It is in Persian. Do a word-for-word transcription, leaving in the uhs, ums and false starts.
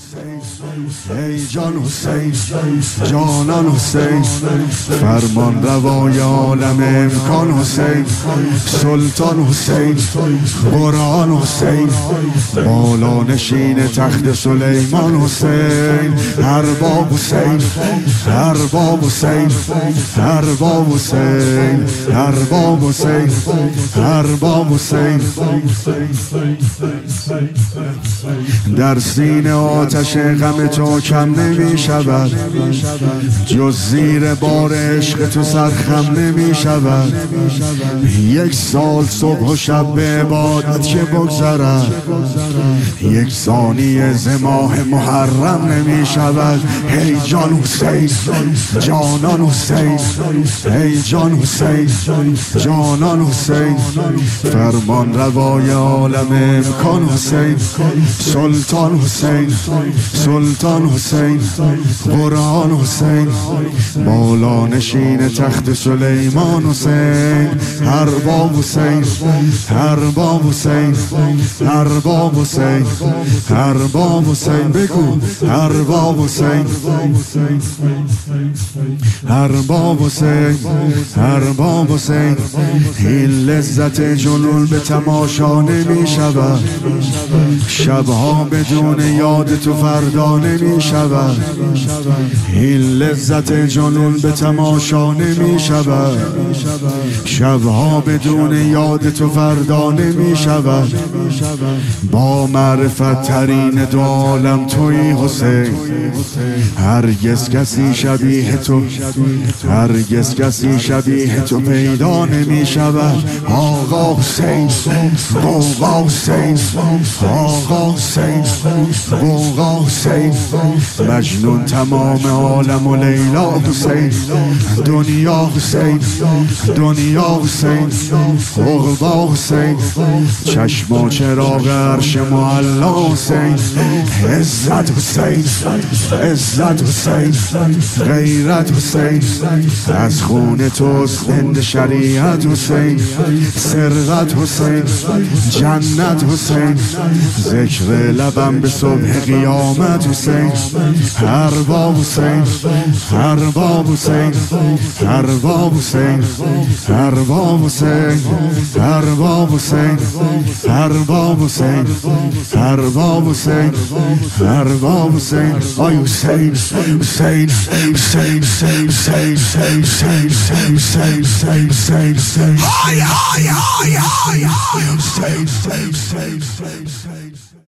ای جان حسین، جانان حسین، فرمان روای عالم امکان حسین، سلطان حسین، قرآن حسین، بالا نشین تخت سلیمان حسین، ارباب حسین، ارباب حسین، ارباب حسین، ارباب حسین، ارباب حسین. در سینه آتش غم تو کم نمی شود، جز زیر بار عشق تو سرخم نمی شود. یک سال صبح و شب به عبادت که بگذرد، یک ثانیه ز ماه محرم نمی شود. ای جان حسین، جانان حسین، ای جان حسین، جانان حسین، فرمان روای عالم امکان حسین، سلطان حسین، سلطان حسین، قرآن حسین، بالا نشین تخت سلیمان حسین، ارباب حسین، ارباب حسین، ارباب حسین، ارباب حسین، بگو ارباب حسین، ارباب حسین، ارباب حسین. این لذت جنون به تماشا نمی شود، شبها بدون یاد تو فردا نمی شود. این لذت جنون به تماشا نمی شود، شبها بدون یاد تو فردا نمی شود. با معرفت ترین دو عالم تویی حسین، هرگز کسی شبیه تو، هرگز کسی شبیه تو پیدا نمی شود. آقا حسین، آقا حسین، آقا حسین، آقا حسین، مجنون تمام عالم و لیلا حسین، دنیا حسین، دنیا حسین، عقبا حسین، چشم و چراغ عرش معلا حسین، عزت حسین، عزت حسین، غیرت حسین، از خون توست هند شریعت حسین، ثروت حسین، جنت حسین، ذکر لبم به صبح قیامت حسین، ارباب حسین، ارباب حسین، ارباب حسین، ارباب حسین، ارباب حسین، ارباب حسین، ارباب حسین، ارباب حسین. آی حسین، حسین، حسین، حسین، حسین، حسین، حسین، حسین، حسین، حسین، های های های های های حسین، حسین، حسین، حسین.